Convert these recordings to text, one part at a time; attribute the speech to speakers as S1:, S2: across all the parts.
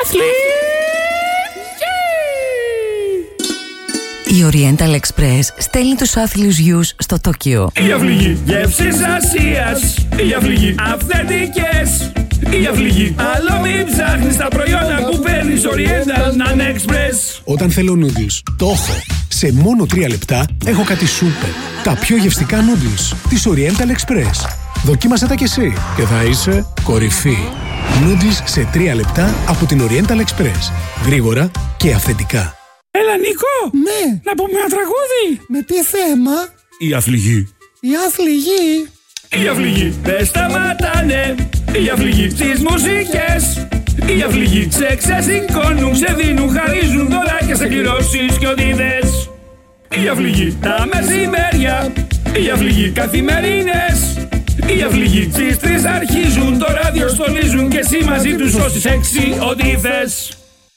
S1: Η Oriental Express στέλνει τους άθλιους γιους στο Τόκιο.
S2: Η αυληγή γεύσης Ασίας. Η αυληγή αυθεντικές. Η αυληγή άλλο μην ψάχνεις τα προϊόντα που παίρνεις Oriental να είναι Express.
S3: Όταν θέλω noodles, το έχω. Σε μόνο 3 λεπτά έχω κάτι σούπερ. Τα πιο γευστικά noodles της Oriental Express. Δοκίμασε τα κι εσύ και θα είσαι κορυφή. Noodles σε 3 λεπτά από την Oriental Express. Γρήγορα και αυθεντικά.
S2: Έλα Νίκο!
S4: Ναι!
S2: Να πούμε ένα τραγούδι!
S4: Με τι θέμα?
S2: Η αυληγή.
S4: Η αθληγή.
S2: Η αυληγή δεν σταματάνε. Η αυληγή στις μουσικές. Οι αυληγοί σε ξεσηκώνουν, σε δίνουν, χαρίζουν δώρα και σε κληρώσεις και οδίδες. Οι αυληγοί τα μεσημέρια. Οι αυληγοί καθημερινές. Οι αυληγοί στις 3 αρχίζουν, το ράδιο στολίζουν και εσύ μαζί τους όσοι 6 οδίδες.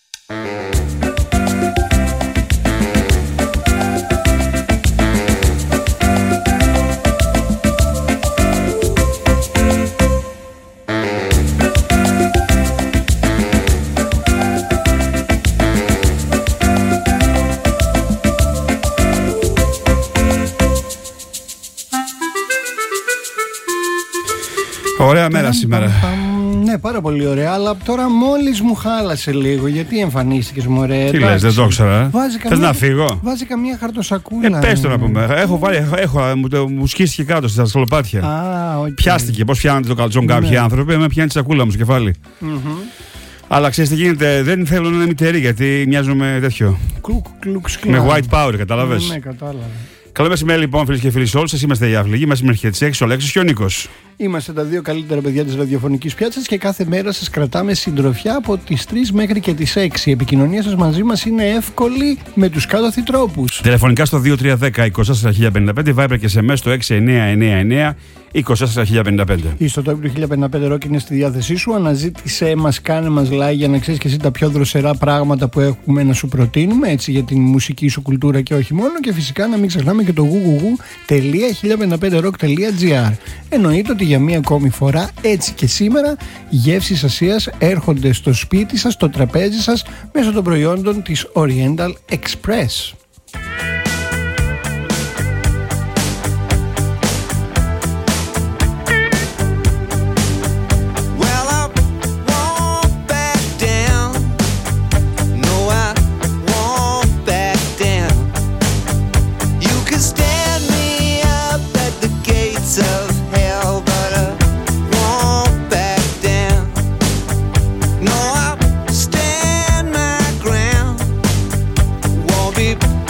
S5: Ωραία μέρα σήμερα.
S4: Ναι, πάρα πολύ ωραία, αλλά τώρα μόλις μου χάλασε λίγο. Γιατί εμφανίστηκες, μωρέ?
S5: Τι λες, δεν το ήξερα. Θες να φύγω?
S4: Βάζει καμία χαρτοσακούλα.
S5: Πες το να πούμε. Μου σκίστηκε κάτω στα σκαλοπάτια.
S4: Okay.
S5: Πιάστηκε. Πώς πιάνετε το καλτσόν κάποιοι άνθρωποι, με πιάνει τη σακούλα μου στο κεφάλι. Αλλά ξέρεις τι γίνεται, δεν θέλω να είναι μητερή γιατί μοιάζω με τέτοιο. Με white power, κατάλαβες.
S4: Ναι, κατάλαβα.
S5: Καλό μεσημέρι λοιπόν, φίλες και φίλοι, σε όλους. Σας είμαστε οι αυληγοί. Μας μέχρι τις 6 ο Αλέξης και ο Νίκος.
S4: Είμαστε τα 2 καλύτερα παιδιά της ραδιοφωνικής πιάτσας και κάθε μέρα σας κρατάμε συντροφιά από τις 3 μέχρι και τις 6. Η επικοινωνία σας μαζί μας είναι εύκολη με τους κάτωθι τρόπους.
S5: Τηλεφωνικά στο 2310-24.055, Viber και SMS στο 6999 24.055.
S4: Η ιστοτόπη του 1055 Rock είναι στη διάθεσή σου. Αναζήτησέ μας, κάνε μας like για να ξέρεις και εσύ τα πιο δροσερά πράγματα που έχουμε να σου προτείνουμε, έτσι, για την μουσική σου κουλτούρα και όχι μόνο. Και φυσικά να μην ξεχνάμε και το www.1055rock.gr. Εννοείται ότι για μία ακόμη φορά, έτσι και σήμερα, γεύσεις Ασίας έρχονται στο σπίτι σας, στο τραπέζι σας, μέσω των προϊόντων της Oriental Express.
S6: Be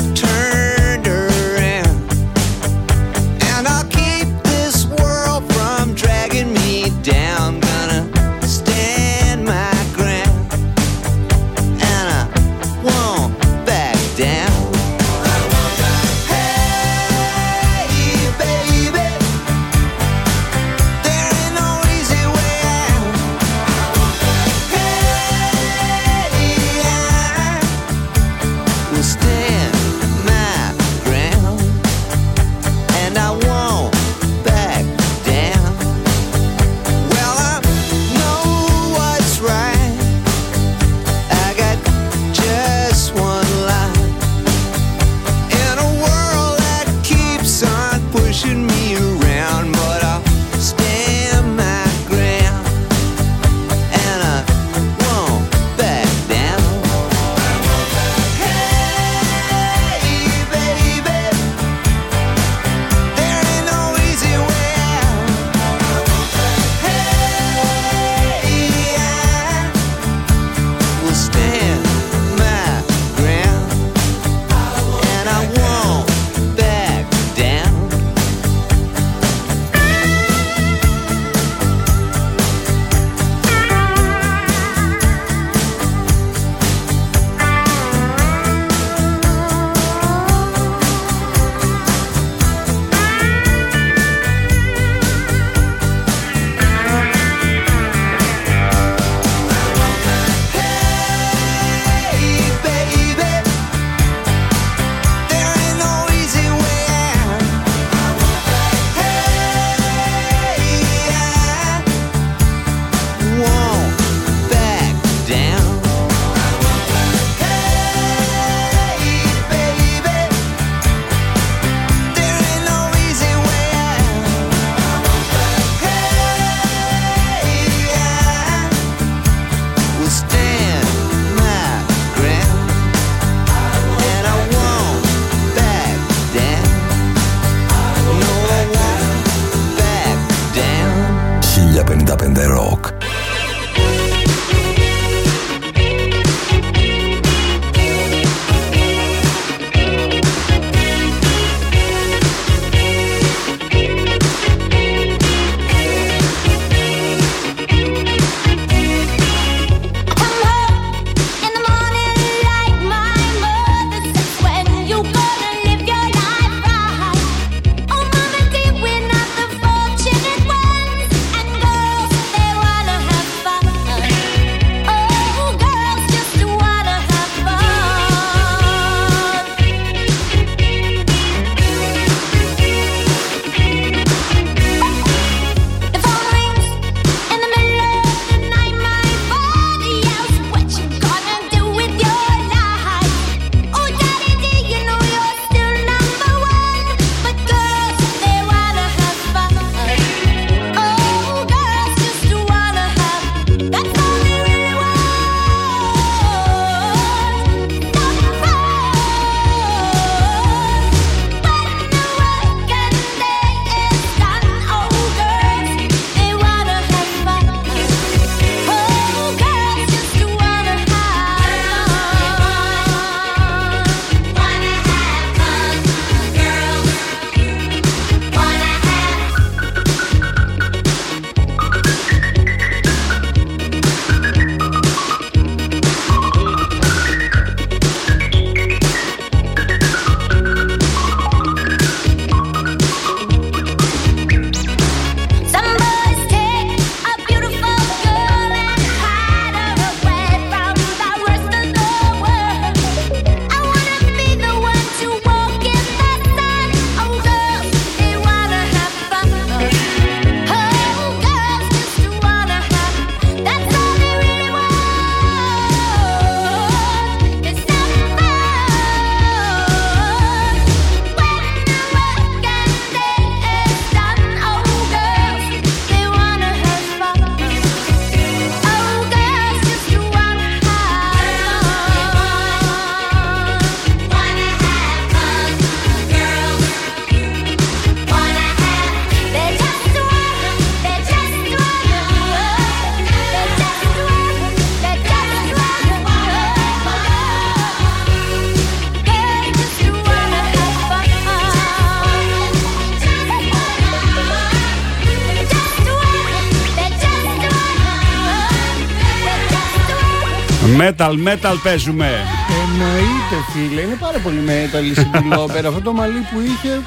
S5: Metal παίζουμε.
S4: Εννοείται, φίλε, είναι πάρα πολύ metal η Σιντιλόπερα. Αυτό το μαλλί που είχε.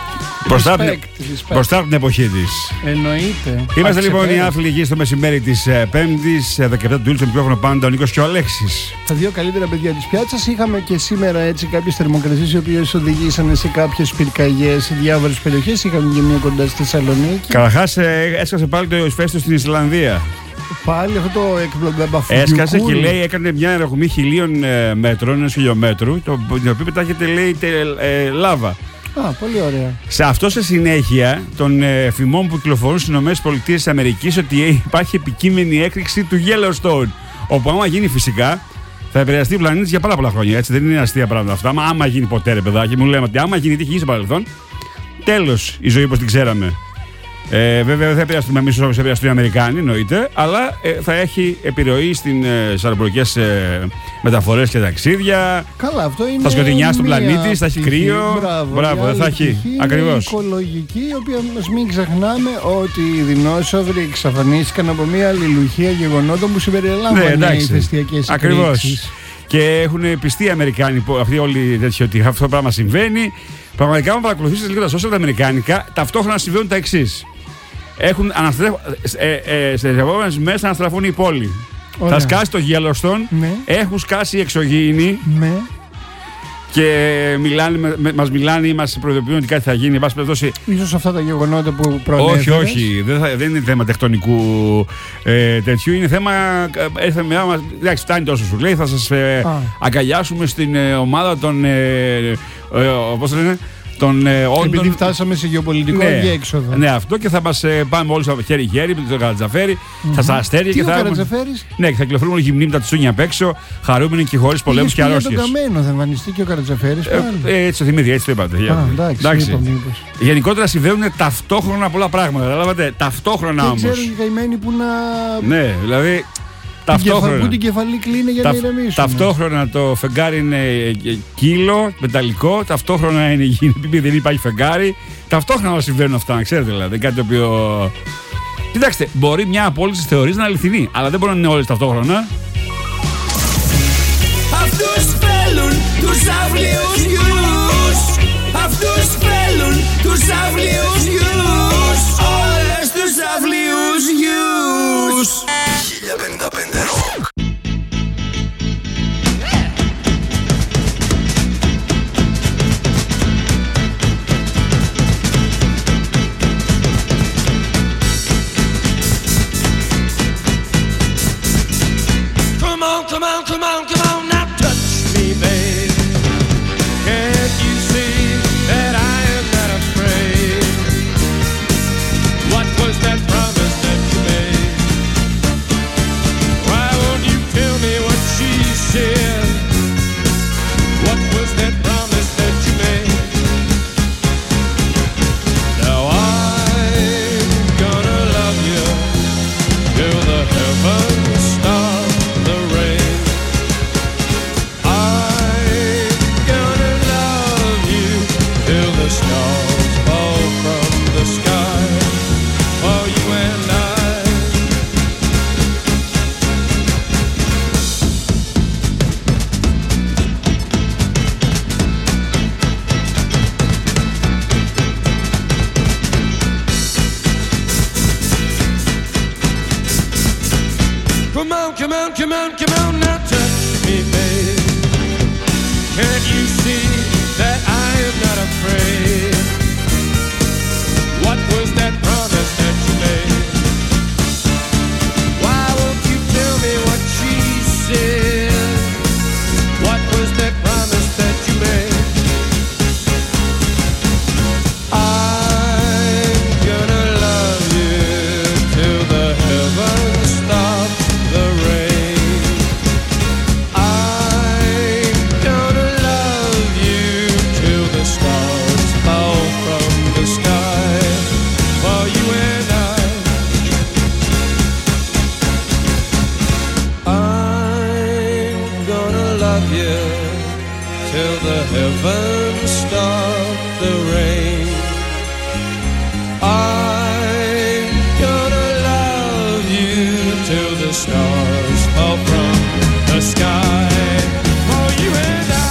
S5: Μπροστά από την εποχή της.
S4: Εννοείται.
S5: Είμαστε λοιπόν οι άφλοι στο μεσημέρι της Πέμπτης, 17 του Ιουλίου, στο μικρόφωνο πάντα ο Νίκος και ο Αλέξης.
S4: Τα δύο καλύτερα παιδιά της πιάτσας. Είχαμε και σήμερα έτσι κάποιες θερμοκρασίες οι οποίες οδηγήσαν σε κάποιες πυρκαγιές σε διάφορες περιοχές. Είχαμε και μία κοντά στη Θεσσαλονίκη.
S5: Καταρχάς έσκασε πάλι το ηφαίστειο στην Ισλανδία.
S4: Πάλι αυτό το εκπλογκαμπαφού.
S5: Έσκασε και λέει έκανε μια ρογμή 1.000 μέτρων, 1 χιλιόμετρου, την οποία πετάγεται λέει λάβα.
S4: Α, πολύ ωραία.
S5: Σε αυτό σε συνέχεια των φημών που κυκλοφορούν στις ΗΠΑ ότι υπάρχει επικείμενη έκρηξη του Yellowstone. Όπου άμα γίνει φυσικά θα επηρεαστεί ο πλανήτης για πάρα πολλά χρόνια. Έτσι δεν είναι αστεία πράγματα αυτά. Άμα γίνει ποτέ, ρε παιδάκι μου, λέμε ότι άμα γίνει τι έχει γίνει στο παρελθόν, τέλος η ζωή όπως την ξέραμε. Βέβαια δεν θα επηρεαστούμε εμείς όπως επηρεαστούν οι Αμερικάνοι, εννοείται, αλλά θα έχει επιρροή στις αεροπορικές μεταφορές και ταξίδια.
S4: Καλά, αυτό είναι.
S5: Θα σκοτεινιάσει τον πλανήτη, θα έχει κρύο.
S4: Μπράβο,
S5: δεν θα έχει. Ακριβώς.
S4: Είναι οικολογική, η οποία μας μην ξεχνάμε ότι οι δεινόσαυροι εξαφανίστηκαν από μια αλληλουχία γεγονότων που συμπεριλάμβανε οι ηφαιστειακές εκρήξεις.
S5: Και έχουν πιστεί οι Αμερικάνοι, αυτοί όλοι τέτοιοι, ότι αυτό το πράγμα συμβαίνει. Πραγματικά, αν παρακολουθήσετε λίγο τα social τα αμερικάνικα, ταυτόχρονα συμβαίνουν τα εξής. Έχουν σε επόμενες μέρες αναστραφούν η πόλη.
S4: Ωραία.
S5: Θα σκάσει το Yellowstone,
S4: ναι.
S5: Έχουν σκάσει οι εξωγήινοι,
S4: ναι.
S5: Και μας μιλάνε ή μας προειδοποιούν ότι κάτι θα γίνει.
S4: Ίσως αυτά τα γεγονότα που προανέφερες.
S5: Όχι. Δεν είναι θέμα τεκτονικού τέτοιου. Είναι θέμα. Εντάξει, φτάνει τόσο σου λέει. Θα σας αγκαλιάσουμε στην ομάδα των. Πώς το λένε.
S4: Επειδή φτάσαμε σε γεωπολιτικό αδιέξοδο.
S5: Ναι, αυτό και θα μας πάμε όλοι χέρι-χέρι με τον Καρατζαφέρη. Θα σας αστέρει και θα.
S4: Καρατζαφέρης.
S5: Ναι, και θα κυκλοφορούμε όλοι γυμνοί με τα τσούνια απ' έξω, χαρούμενοι και χωρίς πολέμους και αρρώστιες.
S4: Τον καμένο θα εμφανιστεί και ο Καρατζαφέρης.
S5: Έτσι το θυμήθη, έτσι το είπατε.
S4: Εντάξει.
S5: Γενικότερα συμβαίνουν ταυτόχρονα πολλά πράγματα. Καταλάβατε, ταυτόχρονα όμως.
S4: Δεν ξέρουν οι καημένοι που να.
S5: Ναι, δηλαδή. Ταυτόχρονα.
S4: Που την κεφαλή κλείνει για να ηρεμήσουν.
S5: Ταυτόχρονα το φεγγάρι είναι κύλο, μεταλλικό. Ταυτόχρονα είναι υγιεινή, δεν υπάρχει φεγγάρι. Ταυτόχρονα συμβαίνουν αυτά, να ξέρετε δηλαδή. Κάτι το οποίο. Κοιτάξτε, μπορεί μια από όλες τις θεωρίες να είναι αληθινή, αλλά δεν μπορούν να είναι όλες ταυτόχρονα.
S2: Αυτούς θέλουν τους αυλίους γιους. Αυτούς θέλουν τους αυλίους γιους. Όλες τους αυλίους γιους. 1055 Rock. Come on, now touch me, babe. Can't you see that I am not afraid? What was that promise that you made? Why won't you tell me what she said? What was that promise that you made? Now I'm gonna love you till the heavens stop the rain. The stars fall from the sky for you and I. Come on, now touch me, babe. Can't you see that I am not afraid? What was that promise that you made? Why won't you tell me what she said? What was that promise that you made? I'm gonna love you till the heavens stop the rain. I'm gonna love you till the stars fall from the sky for you and I. I'm gonna love you till the heavens stop the rain. I'm gonna love you till the stars fall from the the sky for you and I.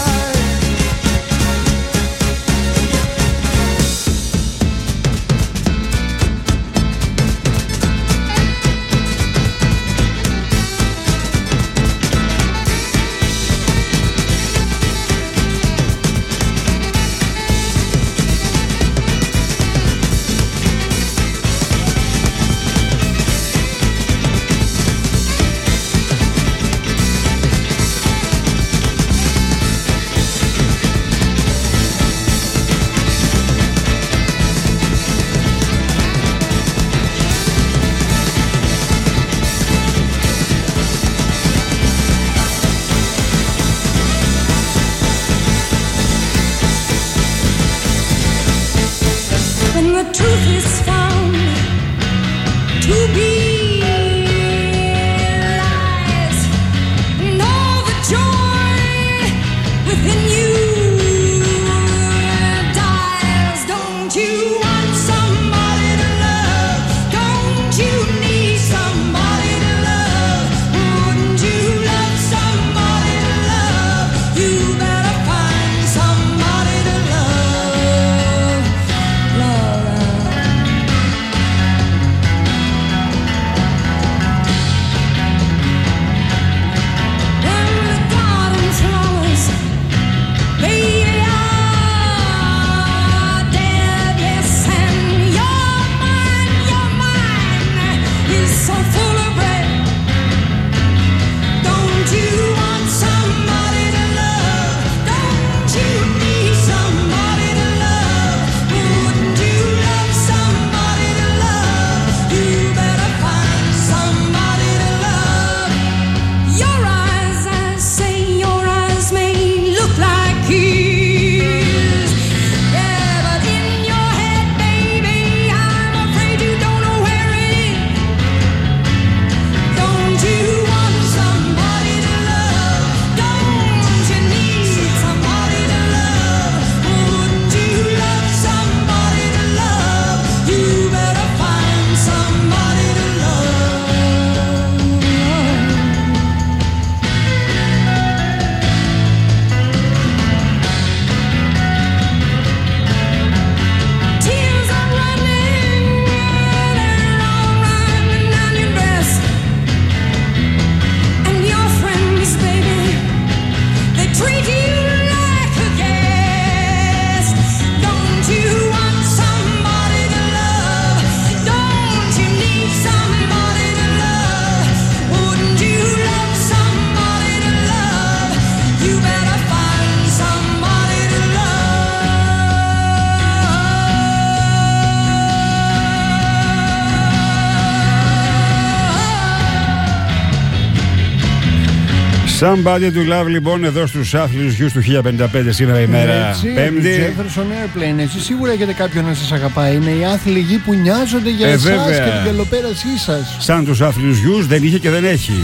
S5: Somebody to Love, λοιπόν, εδώ στους άθλιους γιους του 1055 σήμερα ημέρα Πέμπτη.
S4: Jefferson Airplane. Εσείς σίγουρα έχετε κάποιον να σας αγαπάει. Είναι οι άθλοι γη που νοιάζονται για εσάς και την καλοπέρασή σας.
S5: Σαν τους άθλιους γιους δεν είχε και δεν έχει.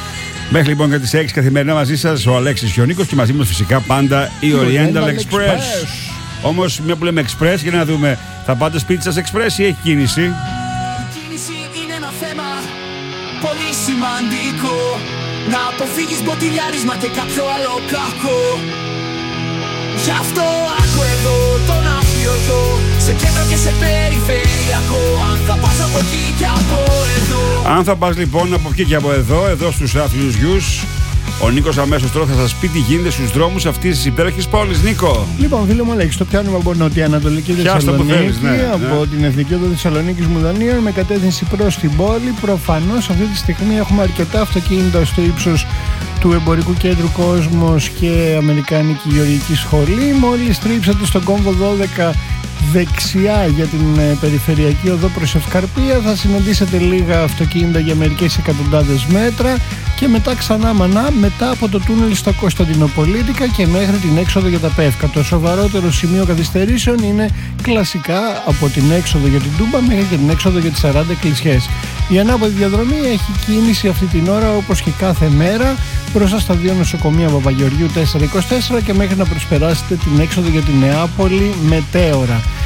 S5: Μέχρι λοιπόν για τις 6 καθημερινά μαζί σας ο Αλέξης και ο Νίκος και μαζί μας φυσικά πάντα η Oriental Express. Όμως μια που λέμε Express, για να δούμε, θα πάτε σπίτι σας Express ή έχει κίνηση?
S6: Η κίνηση είναι ένα θέμα πολύ σημαντικό. Να αποφύγεις μποτιλιάρισμα και κάποιο άλλο κακό. Γι' αυτό άκου εδώ τον αφιωτό, σε κέντρο και σε περιφερειακό. Αν θα πας από εκεί και από εδώ.
S5: Αν θα πας λοιπόν από εκεί και από εδώ, εδώ στους άθλιους γιους, ο Νίκος αμέσως τώρα θα σας πει τι γίνεται στους δρόμους αυτής της υπέροχης πόλης. Νίκο.
S4: Λοιπόν, φίλε μου Αλέξη, το πιάνουμε από νοτιοανατολική Θεσσαλονίκη, από την Εθνική Οδό Θεσσαλονίκης Μουδανίων, με κατεύθυνση προς την πόλη. Προφανώς αυτή τη στιγμή έχουμε αρκετά αυτοκίνητα στο ύψος του εμπορικού κέντρου Κόσμος και Αμερικάνικη Γεωργική Σχολή. Μόλις στρίψατε στον κόμβο 12 δεξιά για την περιφερειακή οδό προς Ευκαρπία, θα συναντήσετε λίγα αυτοκίνητα για μερικές εκατοντάδες μέτρα και μετά ξανά μανά μετά από το τούνελ στο Κωνσταντινοπολίτικα και μέχρι την έξοδο για τα Πεύκα. Το σοβαρότερο σημείο καθυστερήσεων είναι κλασικά από την έξοδο για την Τούμπα μέχρι και την έξοδο για τις 40 Εκκλησιές. Η ανάποδη διαδρομή έχει κίνηση αυτή την ώρα όπως και κάθε μέρα μπροστά στα δύο νοσοκομεία Παπαγεωργίου 424 και μέχρι να προσπεράσετε την έξοδο για την Νεάπολη μετέωρα.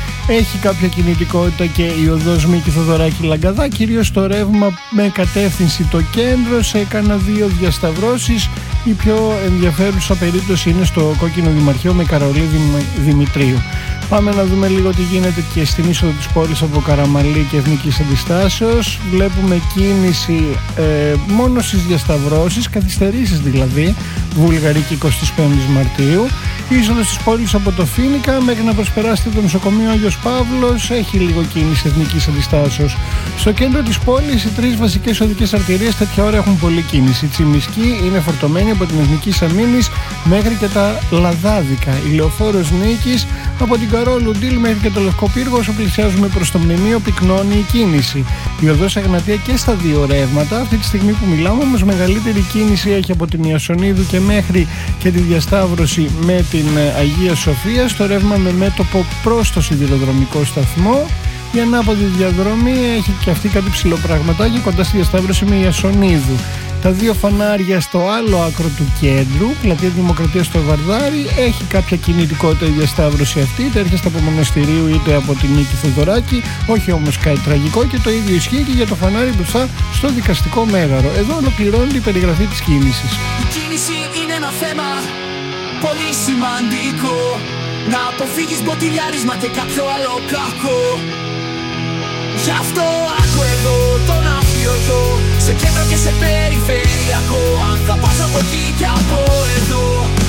S4: Έχει κάποια κινητικότητα και η οδός Μίκη Θοδωράκη Λαγκαδά, κυρίως το ρεύμα με κατεύθυνση το κέντρο, σε κάνα 2 διασταυρώσεις. Η πιο ενδιαφέρουσα περίπτωση είναι στο Κόκκινο Δημαρχείο με Καρολή Δημητρίου. Πάμε να δούμε λίγο τι γίνεται και στην είσοδο της πόλης από Καραμαλή και Εθνικής Αντιστάσεως. Βλέπουμε κίνηση μόνο στις διασταυρώσεις, καθυστερήσεις δηλαδή, Βουλγαρική 25 Μαρτίου. Η είσοδος της πόλης από το Φοίνικα μέχρι να προσπεράσετε το νοσοκομείο Άγιος Παύλος, έχει λίγο κίνηση Εθνικής Αντιστάσεως. Στο κέντρο της πόλης οι 3 βασικές οδικές αρτηρίες τέτοια ώρα έχουν πολλή κίνηση. Η Τσιμισκή είναι φορτωμένη από την Εθνική Αμήνης μέχρι και τα Λαδάδικα. Η Λεωφόρος Νίκης από την Καρόλου Ντίλ μέχρι και το Λευκό Πύργο, όσο πλησιάζουμε προς το μνημείο, πυκνώνει η κίνηση. Η οδός Αγνατία και στα 2 ρεύματα. Αυτή τη στιγμή που μιλάμε όμως μεγαλύτερη κίνηση έχει από την Ιασονίδου και μέχρι και τη διασταύρωση με την Αγία Σοφία, στο ρεύμα με μέτωπο προς το σιδηροδρομικό σταθμό. Η ανάποδη διαδρομή έχει και αυτή κάτι ψηλοπραγματάκι κοντά στη διασταύρωση με Ιασονίδου. Τα 2 φανάρια στο άλλο άκρο του κέντρου, Πλατεία Δημοκρατίας στο Βαρδάρι, έχει κάποια κινητικότητα η διασταύρωση αυτή, είτε έρχεστε από Μοναστηρίου είτε από την Νίκη Θοδωράκη, όχι όμως κάτι τραγικό, και το ίδιο ισχύει και για το φανάρι μπροστά στο Δικαστικό Μέγαρο. Εδώ ολοκληρώνει η περιγραφή της κίνησης.
S6: Η κίνηση είναι ένα θέμα πολύ σημαντικό, να αποφύγεις μποτιλιάρισμα και κάποιο άλλο κακό. Γι' αυτό άκου εδώ τον αφιωτό, σε κέντρο και σε περιφερειακό, αν θα πας από εκεί και από εδώ.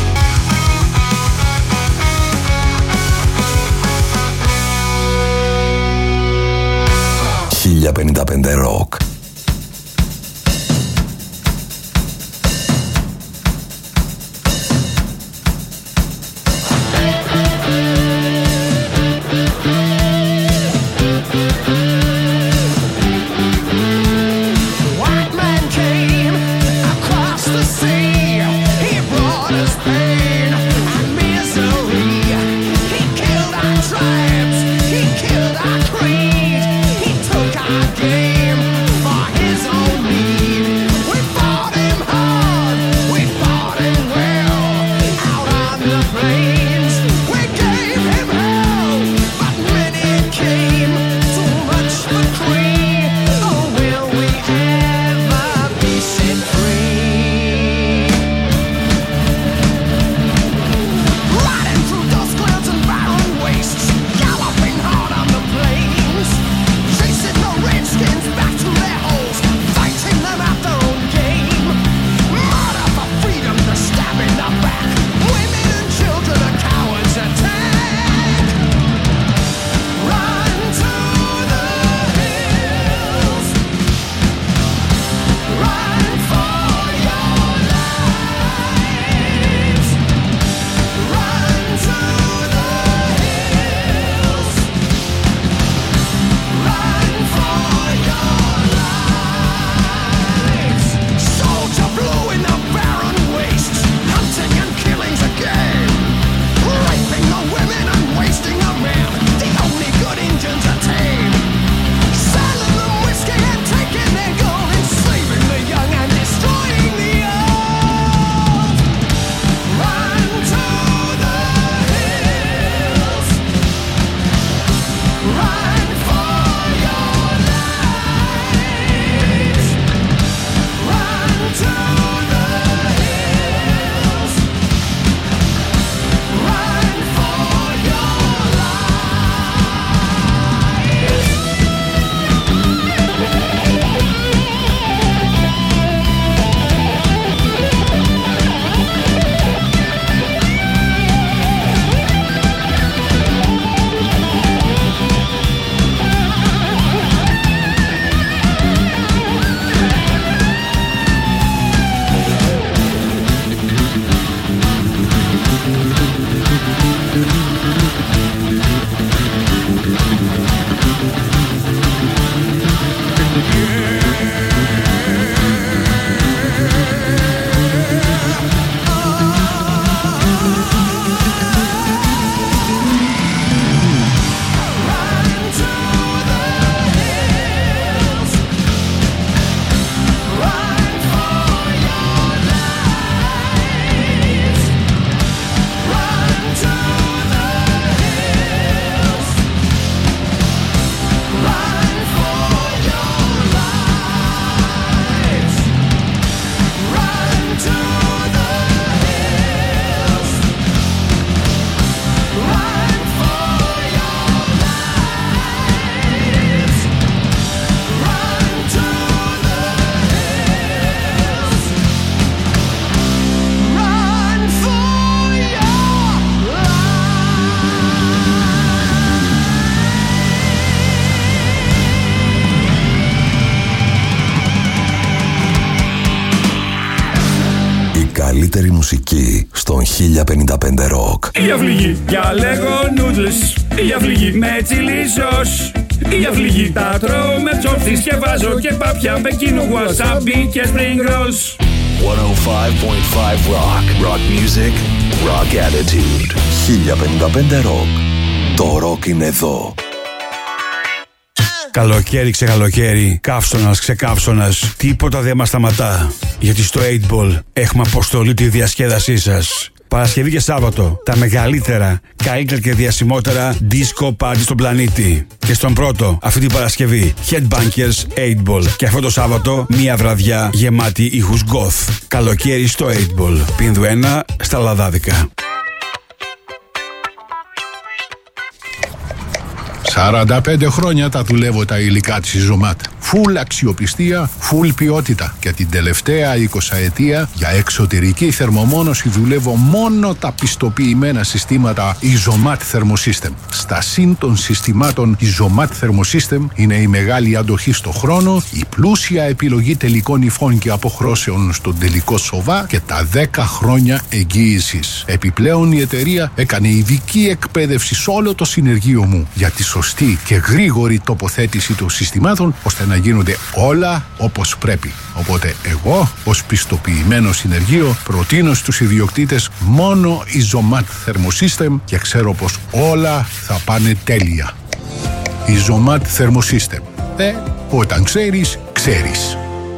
S7: 1055 Rock.
S6: White man came across
S7: καλύτερη μουσική στον 1055 Rock.
S2: Η αυληγή για λέγω νούντλες, η αυληγή με τσιλι σος. Η αυληγή τα τρώω με τσόρτις και βάζω και πάπια πεκίνου, wasabi και spring rolls.
S7: 105.5 Rock. Rock music, rock attitude. 1055 Rock. Το rock είναι εδώ.
S5: Καλοκαίρι ξεκαλοκαίρι, καύσωνας ξεκαύσωνας, τίποτα δεν μας σταματά. Γιατί στο 8ball έχουμε αποστολή τη διασκέδασή σας. Παρασκευή και Σάββατο, τα μεγαλύτερα, καλύτερα και διασημότερα disco party στον πλανήτη. Και στον πρώτο, αυτή την Παρασκευή, Headbangers 8ball. Και αυτό το Σάββατο, μία βραδιά γεμάτη ήχους goth. Καλοκαίρι στο 8ball. Πίνδου 1 στα Λαδάδικα.
S8: 45 χρόνια τα δουλεύω τα υλικά της Ιζωμάτ. Φουλ αξιοπιστία, φουλ ποιότητα. Και την τελευταία 20ετία για εξωτερική θερμομόνωση δουλεύω μόνο τα πιστοποιημένα συστήματα Isomat Thermosystem. Στα συν των συστημάτων Isomat Thermosystem είναι η μεγάλη αντοχή στο χρόνο, η πλούσια επιλογή τελικών υφών και αποχρώσεων στον τελικό σοβά και τα 10 χρόνια εγγύησης. Επιπλέον η εταιρεία έκανε ειδική εκπαίδευση σε όλο το συνεργείο μου για τη σωστή και γρήγορη τοποθέτηση των συστημάτων ώστε να γίνονται όλα όπως πρέπει. Οπότε εγώ ως πιστοποιημένο συνεργείο προτείνω στους ιδιοκτήτες μόνο Isomat Thermosystem και ξέρω πως όλα θα πάνε τέλεια. Isomat Thermosystem. Όταν ξέρεις, ξέρεις.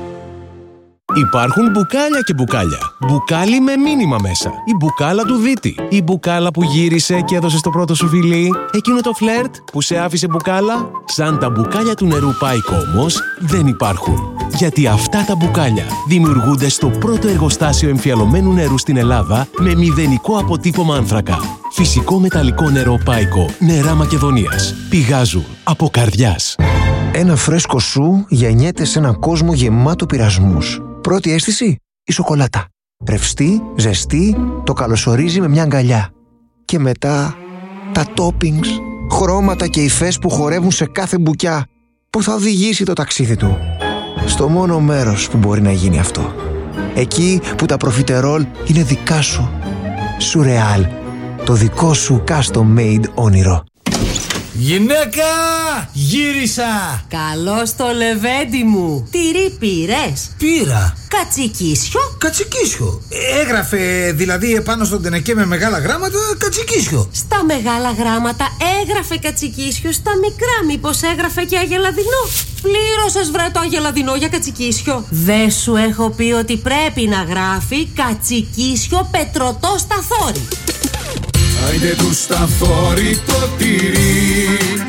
S9: Υπάρχουν μπουκάλια και μπουκάλια. Μπουκάλι με μήνυμα μέσα. Η μπουκάλα του Βίτη. Η μπουκάλα που γύρισε και έδωσε το πρώτο σου φιλί. Εκείνο το φλερτ που σε άφησε μπουκάλα. Σαν τα μπουκάλια του νερού Πάικο όμως δεν υπάρχουν. Γιατί αυτά τα μπουκάλια δημιουργούνται στο πρώτο εργοστάσιο εμφιαλωμένου νερού στην Ελλάδα με μηδενικό αποτύπωμα άνθρακα. Φυσικό μεταλλικό νερό Πάικο. Νερά Μακεδονίας. Πηγάζουν από καρδιάς.
S10: Ένα φρέσκο σου γεννιέται σε έναν κόσμο γεμάτο πειρασμούς. Πρώτη αίσθηση, η σοκολάτα. Ρευστή, ζεστή, το καλωσορίζει με μια αγκαλιά. Και μετά, τα toppings, χρώματα και υφές που χορεύουν σε κάθε μπουκιά που θα οδηγήσει το ταξίδι του. Στο μόνο μέρος που μπορεί να γίνει αυτό. Εκεί που τα προφιτερόλ είναι δικά σου. Σουρεάλ, το δικό σου custom made όνειρο.
S11: Γυναίκα! Γύρισα!
S12: Καλώς το λεβέντι μου. Τυρί πήρες?
S11: Πήρα.
S12: Κατσικίσιο?
S11: Κατσικίσιο. Έγραφε δηλαδή επάνω στον τενεκέ με μεγάλα γράμματα κατσικίσιο.
S12: Στα μεγάλα γράμματα έγραφε κατσικίσιο, στα μικρά μήπως έγραφε και αγελαδινό? Πλήρωσες βρε το αγελαδινό για κατσικίσιο? Δεν σου έχω πει ότι πρέπει να γράφει κατσικίσιο πετρωτό σταθόρι?
S6: Άιντε του σταθόρι το τυρί,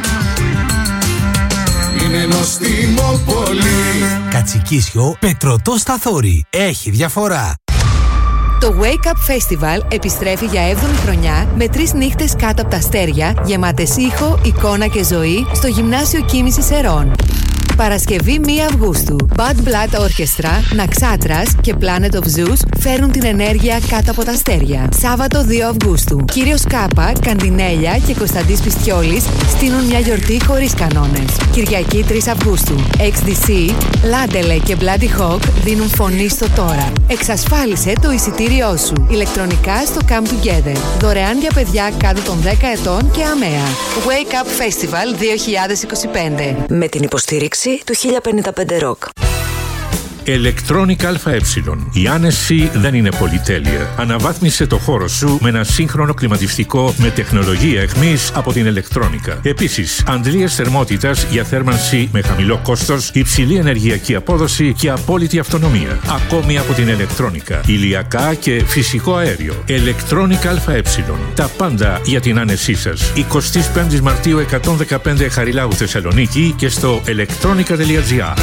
S6: είναι νοστιμό πολύ.
S11: Κατσικίσιο πετρωτό σταθόρι. Έχει διαφορά.
S13: Το Wake Up Festival επιστρέφει για 7η χρονιά με 3 νύχτες κάτω από τα αστέρια, γεμάτες ήχο, εικόνα και ζωή στο Γυμνάσιο Κίνησης Ερών. Παρασκευή 1 Αυγούστου. Bad Blood Orchestra, Naxatras και Planet of Zeus φέρνουν την ενέργεια κάτω από τα αστέρια. Σάββατο 2 Αυγούστου. Κύριος Κάπα, Καντινέλια και Κωνσταντής Πιστιόλης στείνουν μια γιορτή χωρίς κανόνες. Κυριακή 3 Αυγούστου. XDC, Λάντελε και Bloody Hawk δίνουν φωνή στο τώρα. Εξασφάλισε το εισιτήριό σου. Ηλεκτρονικά στο Come Together. Δωρεάν για παιδιά κάτω των 10 ετών και ΑΜΕΑ. Wake Up Festival 2025.
S1: Με την υποστήριξη του 1055 Rock.
S14: Electronic ΑΕ. Η άνεση δεν είναι πολυτέλεια. Αναβάθμισε το χώρο σου με ένα σύγχρονο κλιματιστικό με τεχνολογία εχμής από την Electronica. Επίσης, αντλίες θερμότητας για θέρμανση με χαμηλό κόστος, υψηλή ενεργειακή απόδοση και απόλυτη αυτονομία. Ακόμη από την Electronica. Ηλιακά και φυσικό αέριο. Electronic ΑΕ. Τα πάντα για την άνεσή σας. 25 Μαρτίου 115 Χαριλάου Θεσσαλονίκη και στο electronica.gr.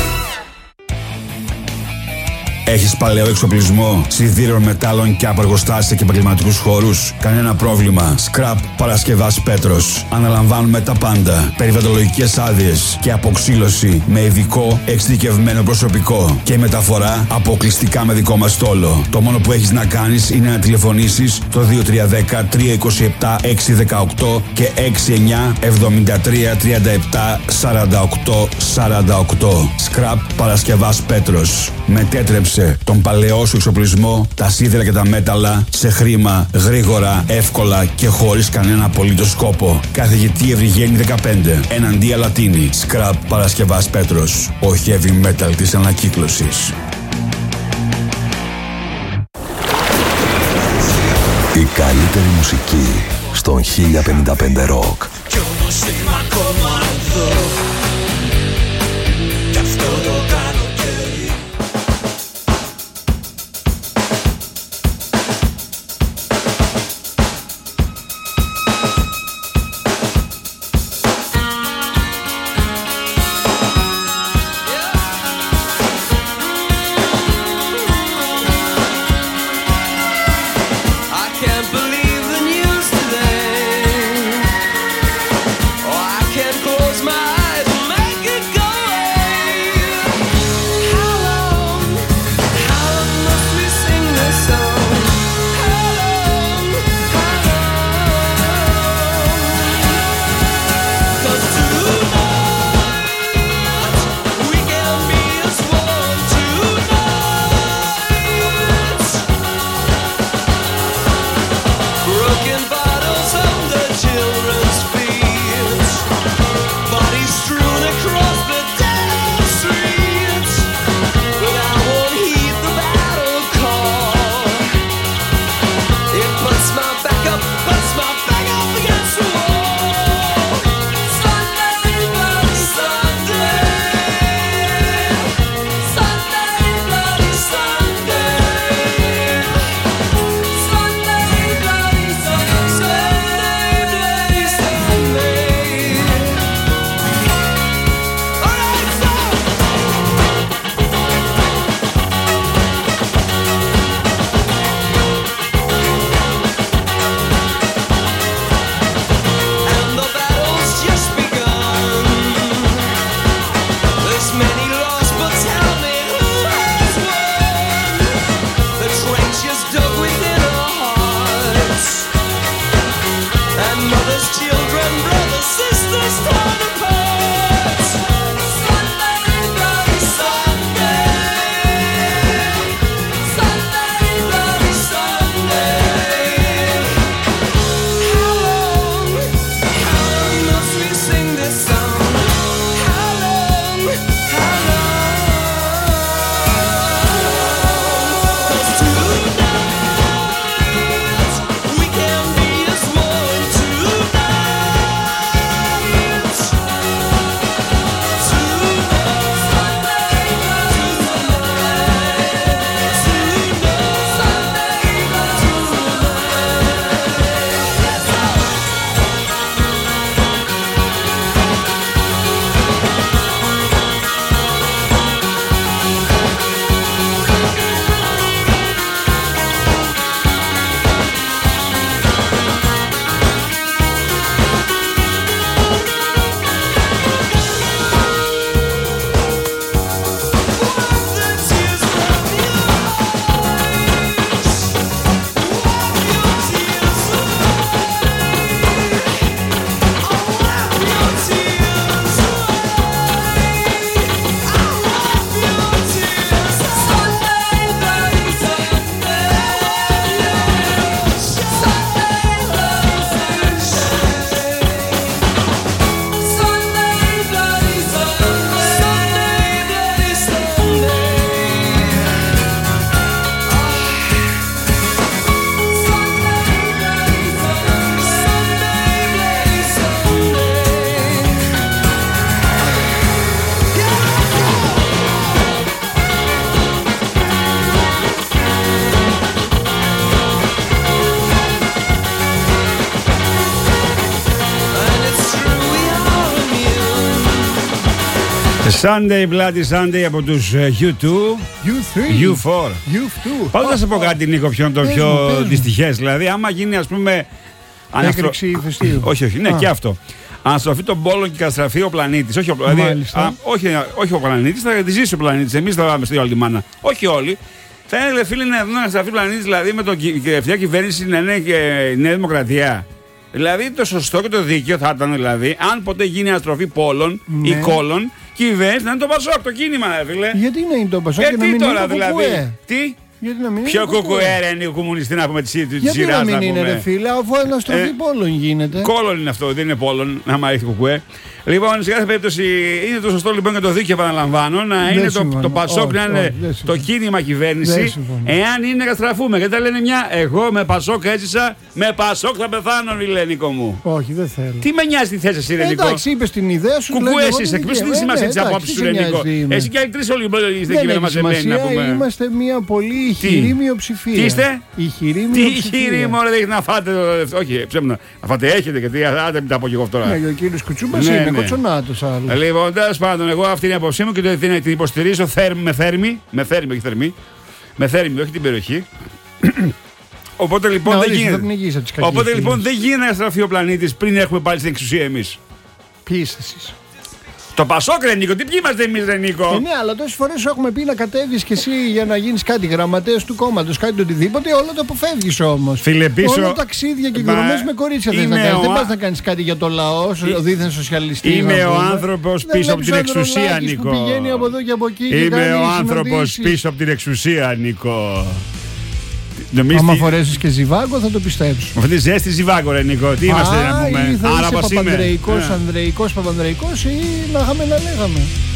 S5: Έχεις παλαιό εξοπλισμό, σιδήρων, μετάλλων και από εργοστάσια και επαγγελματικούς χώρους? Κανένα πρόβλημα. Scrap Παρασκευάς Πέτρος. Αναλαμβάνουμε τα πάντα. Περιβαλλοντολογικές άδειες και αποξύλωση με ειδικό εξειδικευμένο προσωπικό. Και μεταφορά αποκλειστικά με δικό μας στόλο. Το μόνο που έχεις να κάνεις είναι να τηλεφωνήσεις το 2310 327 618 και 69 73 37 48 48. Scrap Παρασκευάς Πέτρος. Μετέτρεψε Αγόρασε τον παλαιό σου εξοπλισμό, τα σίδερα και τα μέταλλα, σε χρήμα, γρήγορα, εύκολα και χωρίς κανένα απολύτως σκόπο. Καθηγητή Ευρυγένη 15, εναντία Λατίνη, Scrap Παρασκευάς Πέτρος, ο heavy metal της ανακύκλωσης.
S7: Η καλύτερη μουσική στον 1055 Rock.
S6: Κι όμως είμαι ακόμα εδώ. Κι αυτό το καλοκαίρι.
S5: Sunday, Bloody Sunday από τους U2.
S4: U4.
S5: Πάω να σε πω κάτι, Νίκο, ποιο είναι το πιο δυστυχές. Δηλαδή, άμα γίνει, ας πούμε.
S4: Έκρηξη ηφαιστείου.
S5: Όχι, ναι, και αυτό. Αν στροφεί τον πόλο και καταστραφεί ο πλανήτης. Όχι ο πλανήτης, θα τη ζήσει ο πλανήτης. Εμείς θα πάμε στη όλη τη μάνα. Όχι όλοι. Θα είναι, φίλοι, να καταστραφεί ο πλανήτης, δηλαδή με την τελευταία κυβέρνηση να είναι και η Νέα Δημοκρατία. Δηλαδή το σωστό και το δίκαιο θα ήταν, δηλαδή, αν ποτέ γίνει αναστροφή πόλων ή κόλων, κυβέρνηση να είναι το Πασόκ, το κίνημα, φίλε.
S4: Γιατί να είναι το Πασόκ και να μην
S5: τώρα,
S4: είναι το
S5: δηλαδή.
S4: Κουκουέ?
S5: Τι?
S4: Γιατί να μην
S5: Ποιο
S4: είναι
S5: κουκουέ είναι ο κομμουνιστή να πούμε τη σειρά?
S4: Γιατί να μην είναι, ρε φίλε, αφού αναστροφή πόλων γίνεται.
S5: Κόλον είναι αυτό, δεν είναι πόλων, άμα έχει κουκουέ. Λοιπόν, σε κάθε περίπτωση είναι το σωστό λοιπόν και το δίκαιο, επαναλαμβάνω, να είναι το Πασόκ, να είναι το κίνημα κυβέρνηση. Εάν είναι να καταστραφούμε. Γιατί τα λένε μια, εγώ με Πασόκ έζησα, με Πασόκ θα πεθάνω, Ρενικό μου.
S4: Όχι, δεν θέλω.
S5: Τι με νοιάζει τη θέση εσύ, Ρενικό?
S4: Εντάξει, είπε την ιδέα σου.
S5: Κουκουέ εσύ, εκπλήσει τη σημασία τη απόψη σου, Ρενικό. Εσύ και άλλοι τρει όλοι είστε εκεί πέρα μαζεμένοι να πούμε.
S4: Είμαστε μια πολύ ηχηρή μειοψηφία.
S5: Τι είστε?
S4: Ηχηρή
S5: μειοψηφία. Τι ηχηρή, μόνο δεν έχετε να φάτε. Όχι, ψέμνα. Να φάτε έχετε, γιατί άντε μην τα πω και εγώ τώρα.
S4: Ο κύριο Κουτσούμπα είναι κοτσονάτος άλλο.
S5: Λοιπόν, τέλος πάντων, εγώ αυτή είναι η απόψη μου και την υποστηρίζω με θέρμη, όχι την περιοχή. Οπότε λοιπόν δεν γίνεται. Οπότε λοιπόν δεν γίνεται να στραφεί ο πλανήτης πριν έχουμε πάλι στην εξουσία εμείς.
S4: Ποιοι είστε εσείς?
S5: Το Πασόκ, Ρενίκο, τι ποιοι είμαστε εμείς, Ρενίκο?
S4: Ναι, αλλά τόσες φορές σου έχουμε πει να κατέβεις κι εσύ για να γίνεις κάτι γραμματέας του κόμματος, κάτι το οτιδήποτε, όλο το αποφεύγεις όμως.
S5: Φίλε, πίσω.
S4: Όλα ταξίδια και γνωριμές με κορίτσια θες να κάνεις. Δεν πας να κάνεις κάτι για το λαό, ο δίθεν σοσιαλιστής.
S5: Είμαι ο άνθρωπος πίσω από την εξουσία, Νίκο.
S4: Πηγαίνει από εδώ και από εκεί.
S5: Είμαι ο άνθρωπος πίσω από την εξουσία, Νίκο.
S4: Άμα φορέσεις και ζιβάγκο θα το πιστέψω.
S5: Με αυτή τη ζέστη ζιβάγκο, ρε Νικό, τι είμαστε να πούμε?
S4: Άρα είσαι Παπανδρεϊκός ή να είχαμε να λέγαμε.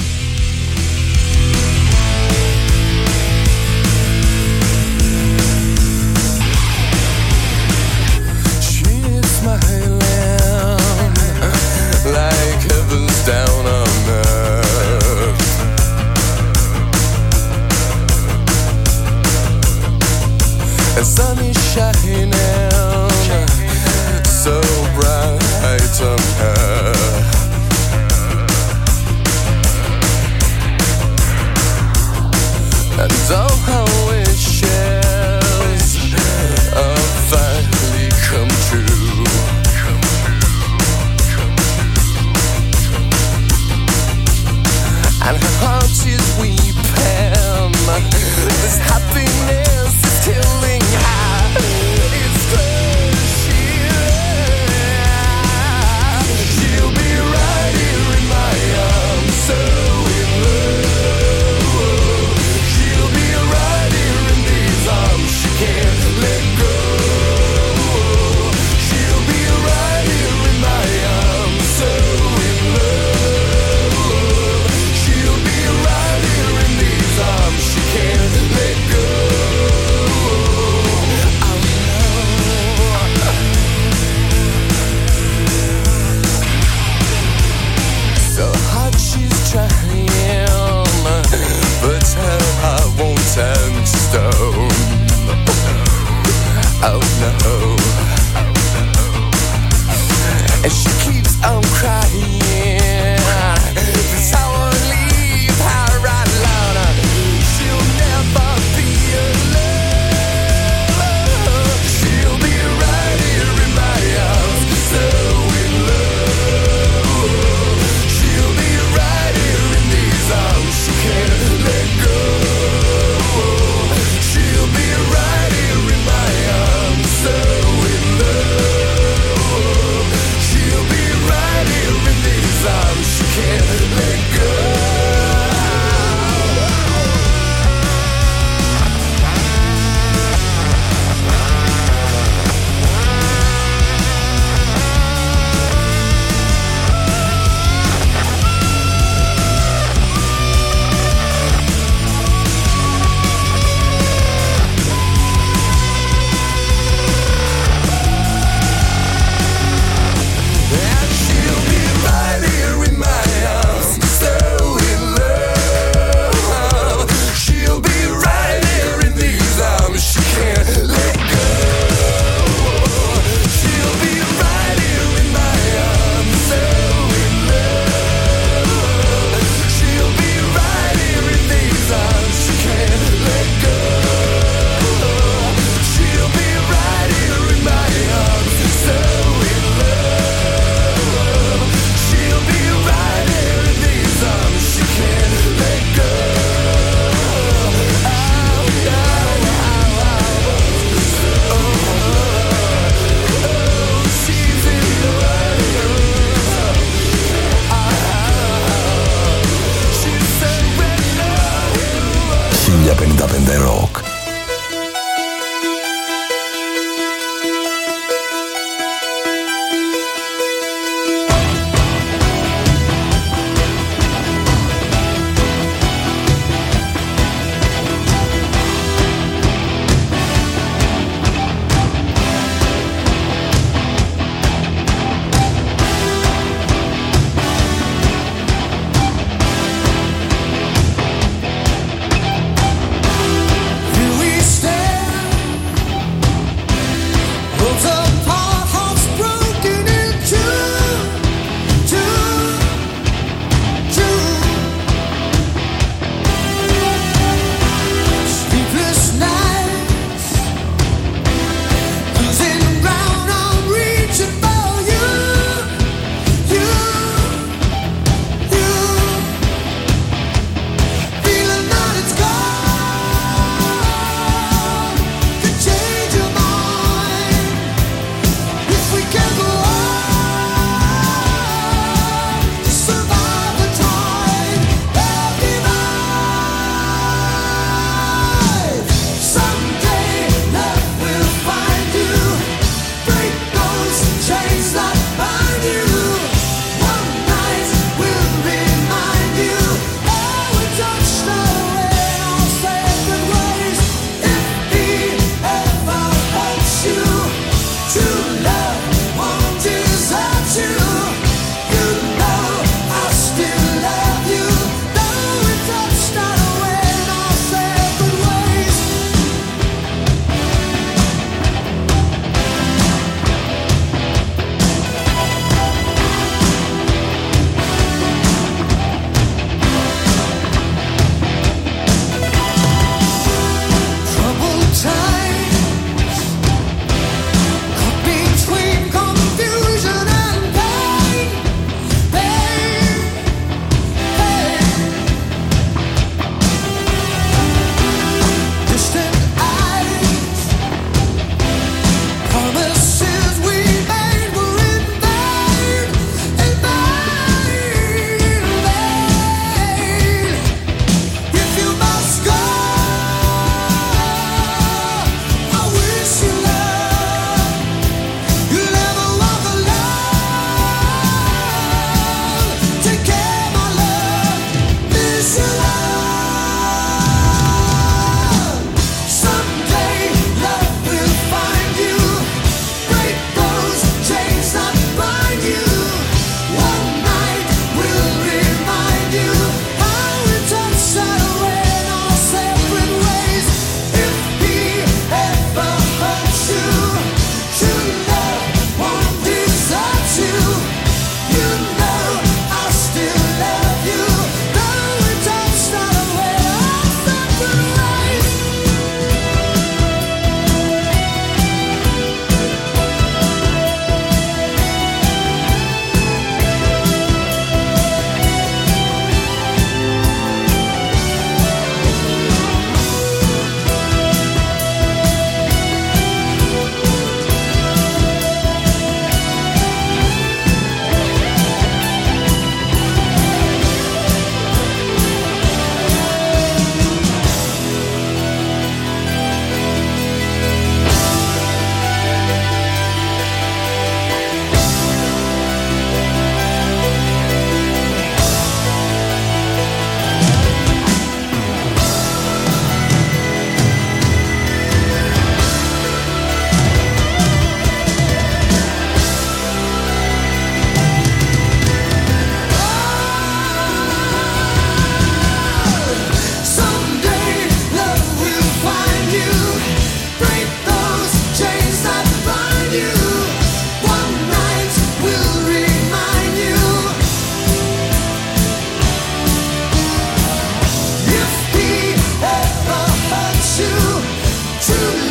S15: The sun is shining so bright on her. And all her wishes are finally come true. And her heart is weeping. This happiness is killing her. It's clear she'll be right here in my arms, so in love. She'll be right here in these arms, she can't let go. She'll be right here in my arms, so in love. She'll be right here in these arms, she can't let go. So hard she's trying, but her heart won't turn to stone. Oh no. And she keeps on crying. That's how I leave her alone. She'll never be alone. She'll be right here in my arms, so in love. She'll be right here in these arms, she can't let go. She'll be right here in my arms, so in love. She'll be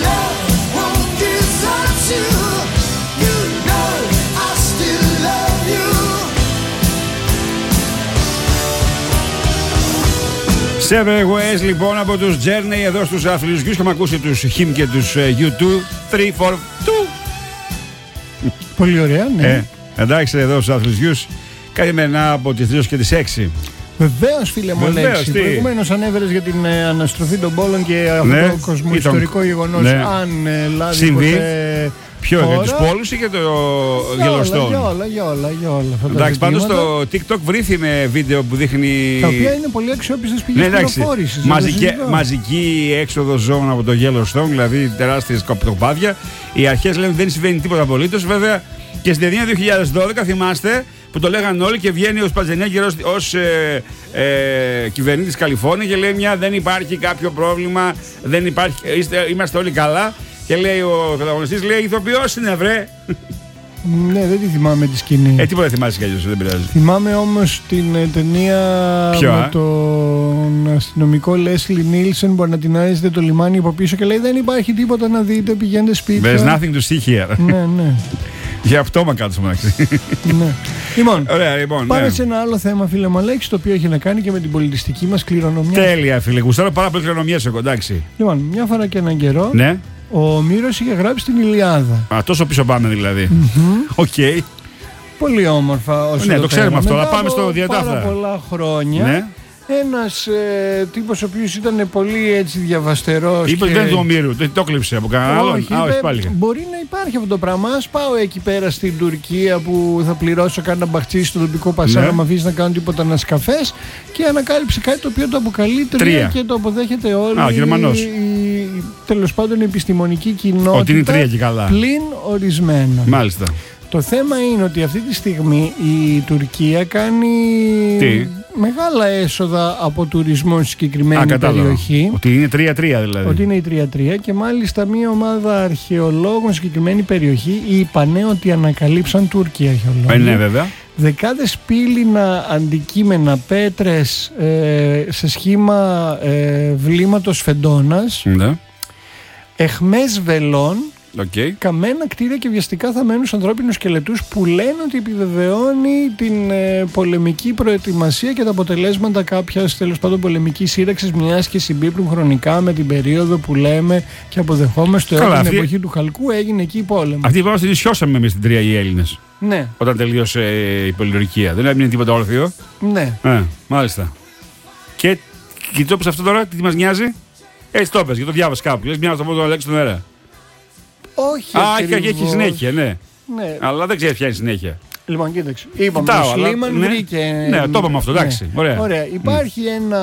S15: love won't desert you. You know I still love you.
S5: Seven Ways λοιπόν από τους Journey εδώ στους Άθλιους Γιους. Είχαμε ακούσει τους Him και τους U2. 3, 4, 2.
S4: Πολύ ωραία, ναι.
S5: Εντάξει, εδώ στους Άθλιους Γιους. Καθημερινά από τις 2 και τις 6.
S4: Βεβαίως, φίλε μου, Αλέξη. Προηγουμένως ανέφερες για την αναστροφή των πόλων και αυτό το κοσμοϊστορικό γεγονός.
S5: Ναι.
S4: Αν λάβει
S5: συμβεί.
S4: ποτέ.
S5: Ποιο, για τους πόλους ή για το Yellowstone?
S4: Για όλα.
S5: Εντάξει, πάντως στο TikTok βρήθη με βίντεο που δείχνει.
S4: Τα οποία είναι πολύ αξιόπιστες πηγές πληροφόρησης.
S5: Μαζική έξοδο ζώων από το Yellowstone, δηλαδή τεράστιες κοπάδια. Οι αρχές λένε ότι δεν συμβαίνει τίποτα απολύτως. Βέβαια και στην ταινία 2012, θυμάστε, που το λέγαν όλοι και βγαίνει ο Σπατζενέγκερ ως κυβερνήτης Καλιφόρνια και λέει δεν υπάρχει κάποιο πρόβλημα, δεν υπάρχει, είμαστε όλοι καλά. Και λέει ο πρωταγωνιστής, λέει ηθοποιός είναι βρε.
S4: Ναι, δεν τη θυμάμαι τη σκηνή.
S5: Τίποτα θυμάσαι κι αλλιώς, δεν πειράζει.
S4: Θυμάμαι όμως την ταινία με τον αστυνομικό Λέσλι Νίλσεν που ανατινάζεται το λιμάνι από πίσω και λέει δεν υπάρχει τίποτα να δείτε, πηγαίνετε σπίτι.
S5: There's nothing to see here.
S4: Ναι.
S5: Για αυτό κάτω μεταξύ.
S4: Ναι. Λοιπόν,
S5: ωραία,
S4: πάμε σε ένα άλλο θέμα, φίλε μου Αλέξη, το οποίο έχει να κάνει και με την πολιτιστική μας κληρονομιά.
S5: Τέλεια, φίλε. Γουστάρω πάρα πολύ κληρονομιές εγώ, εντάξει.
S4: Λοιπόν, μια φορά και έναν καιρό.
S5: Ναι.
S4: Ο Μύρος είχε γράψει την Ηλιάδα.
S5: Τόσο πίσω πάμε δηλαδή. Οκ.
S4: Πολύ όμορφα όσο
S5: ναι, το ξέρουμε αυτό, αλλά πάμε στο διατάφτα.
S4: Πάρα πολλά χρόνια.
S5: Ναι.
S4: Ένας τύπος ο οποίος ήταν πολύ έτσι διαβαστερός.
S5: Είπε δεν του Ομήρου, το κλείψε από κανέναν άλλον. Όχι, πάλι.
S4: Μπορεί να υπάρχει αυτό το πράγμα. Ας πάω εκεί πέρα στην Τουρκία που θα πληρώσω κάνα μπαχτσί στο τοπικό πασά να με αφήσει να κάνω τίποτα ανασκαφές και ανακάλυψε κάτι το οποίο το αποκαλεί τρία και το αποδέχεται όλοι. Τέλος πάντων η επιστημονική κοινότητα.
S5: Ότι είναι τρία και καλά.
S4: Πλην ορισμένα.
S5: Μάλιστα.
S4: Το θέμα είναι ότι αυτή τη στιγμή η Τουρκία κάνει μεγάλα έσοδα από τουρισμό στη συγκεκριμένη περιοχή.
S5: Ότι είναι 3-3 δηλαδή.
S4: Ότι είναι η 3-3 και μάλιστα μια ομάδα αρχαιολόγων στη συγκεκριμένη περιοχή είπανε ότι ανακαλύψαν Τούρκοι αρχαιολόγοι.
S5: Ναι, βέβαια.
S4: Δεκάδες πύληνα αντικείμενα, πέτρες σε σχήμα βλήματος φεντώνας, εχμές βελών, καμένα κτίρια και βιαστικά θαμμένους ανθρώπινους σκελετούς που λένε ότι επιβεβαιώνει την πολεμική προετοιμασία και τα αποτελέσματα κάποιας τέλος πάντων πολεμικής σύραξης, μιας και συμπίπτουν χρονικά με την περίοδο που λέμε και αποδεχόμαστε ότι την εποχή του Χαλκού έγινε εκεί η πόλεμο.
S5: Αυτή η βάση την ισιώσαμε εμείς την τρία οι Έλληνες.
S4: Ναι.
S5: Όταν τελείωσε η πολιορκία. Δεν έμεινε τίποτα όρθιο.
S4: Ναι.
S5: Μάλιστα. Και το πες αυτό τώρα, τι μας νοιάζει? Έτσι το πες, γιατί το διάβασα κάπου. Λες μια να το πω τον Αλέξη τον αέρα.
S4: Όχι.
S5: Έχει συνέχεια, ναι. Αλλά δεν ξέρει ποια είναι συνέχεια.
S4: Λοιπόν, κοίταξε. Είπαμε ο Σλίμαν βρήκε.
S5: Ναι, το είπαμε αυτό, εντάξει.
S4: Ωραία. Υπάρχει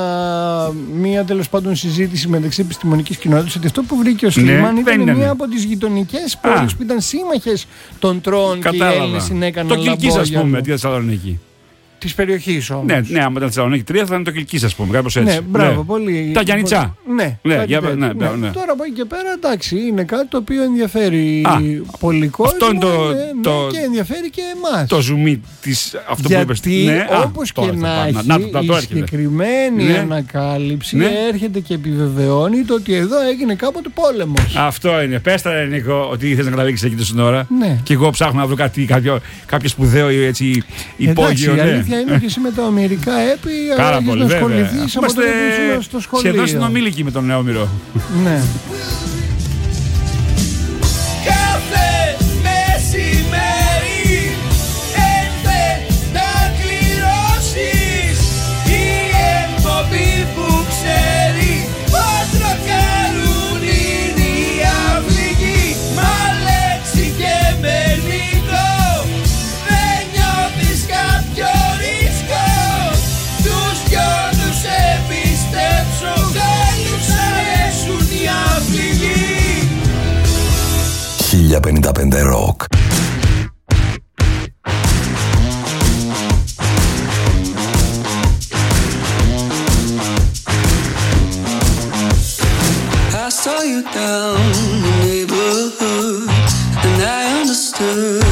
S4: μία τέλος πάντων συζήτηση μεταξύ επιστημονικής κοινότητας ότι αυτό που βρήκε ο Σλίμαν ήταν μία από τις γειτονικές πόλεις που ήταν σύμμαχες των Τρόων και οι Έλληνες συνέκαναν λαμπόγια.
S5: Το Κιλκής, ας πούμε, τη Θεσσαλονίκη.
S4: Της περιοχής όμως.
S5: Ναι, άμα ήταν Θεσσαλονίκη 3 θα είναι το Κιλκής, ας πούμε, κάπως έτσι.
S4: Ναι, μπράβο, πολύ.
S5: Τα Γιαννιτσά.
S4: Ναι. Τώρα από εκεί και πέρα, εντάξει, είναι κάτι το οποίο ενδιαφέρει πολύ κόσμο.
S5: Αυτό είναι
S4: και ενδιαφέρει και εμάς.
S5: Το ζουμί της αυτό που είπες.
S4: Γιατί όπως και να έχει, η συγκεκριμένη ανακάλυψη έρχεται και επιβεβαιώνει το ότι εδώ έγινε κάποτε πόλεμος.
S5: Αυτό είναι. Πες τα, Νίκο, ότι θες να καταλήξεις εκεί τόση ώρα.
S4: Ναι.
S5: Και εγώ ψάχνω να βρω κάποιο σπουδαίο έτσι υπόγειο.
S4: Η αλήθεια είναι ότι εσύ με τα ομηρικά έπι
S5: έχεις
S4: να ασχοληθείς από τότε που ήσουν στο σχολείο.
S5: Σχεδόν συνομήλικοι με τον Νεόμηρο.
S4: Ναι.
S15: Κάθε μεσημέρι έρθε να κληρώσεις η εκπομπή που ξέρει πως τροκάρουν είναι οι αυλικοί. Μ' Αλέξη και με Νίκο δεν νιώθεις κάποιο ρίσκο. Τους δυο τους επιστέψω, δεν τους αρέσουν οι αυλικοί.
S7: 1055 Rock.
S15: I saw you down the neighborhood and I understood.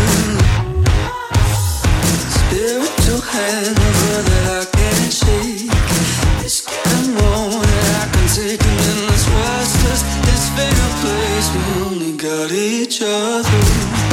S15: Spiritual hangover that I can't shake. It's getting more than I can take, and in this restless, this fatal place we only got each other.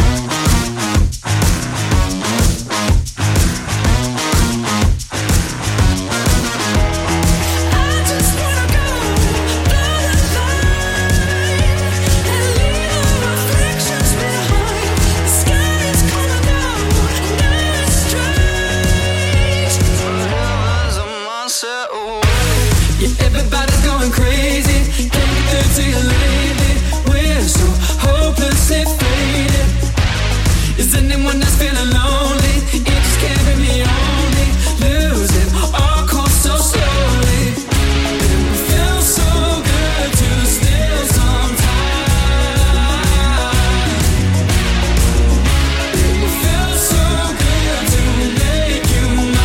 S6: Everybody's going crazy, can't get through to you lately. We're so hopelessly faded. Is anyone else feeling lonely? It just can't be me only. Losing our course so slowly. It feels so good to steal some time. It feels so good to make you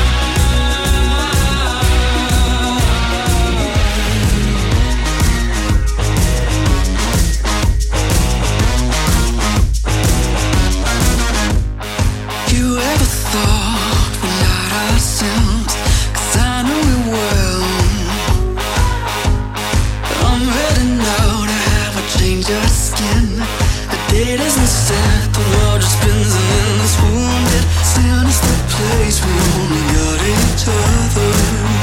S6: it isn't sad, the world just spins and then it's wounded. Sin is the place we only got each other.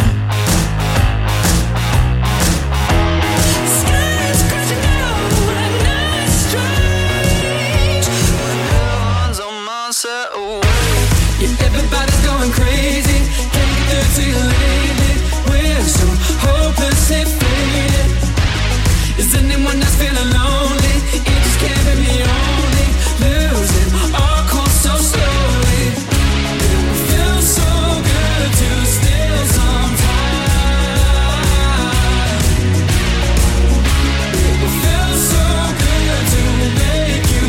S6: The sky is crashing down and now it's strange when everyone's on my side away. Yeah, everybody's going crazy, can't get through to you lately. We're so hopelessly faded. Is anyone else feeling lonely? It just can't be me only. Losing our course so slowly. It feels so good to steal some time. It feels so good to make you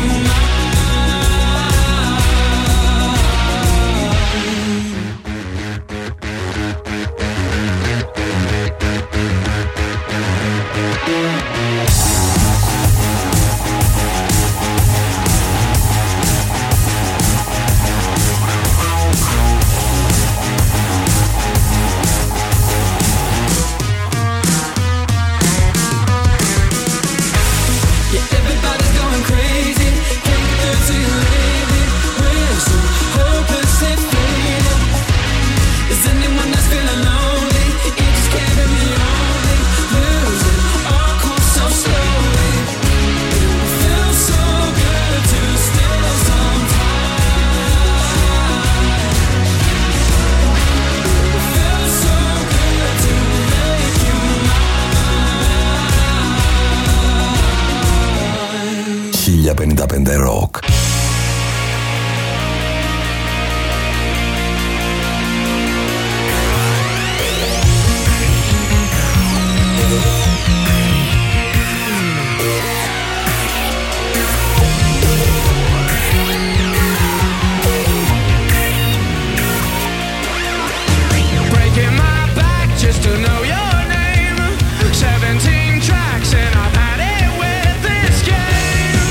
S7: Rock.
S15: Breaking my back just to know your name. 17 tracks and I've had it with this game.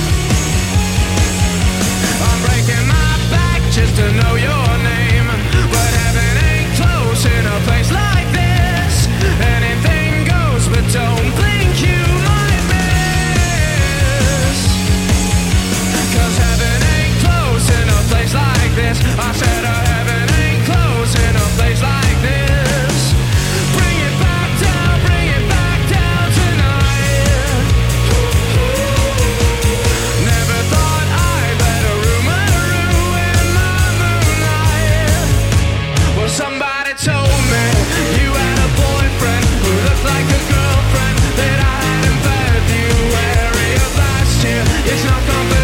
S15: I'm breaking my back just to know your name. But heaven ain't close in a place like this. Anything goes, but don't think you might miss. 'Cause heaven ain't close in a place like this. I said heaven ain't close in a place like this. Bring it back down tonight. Never thought I'd let a rumor ruin my moonlight. Well, somebody told me you had a boyfriend who looked like a girlfriend that I had in February of last year. It's not comfortable.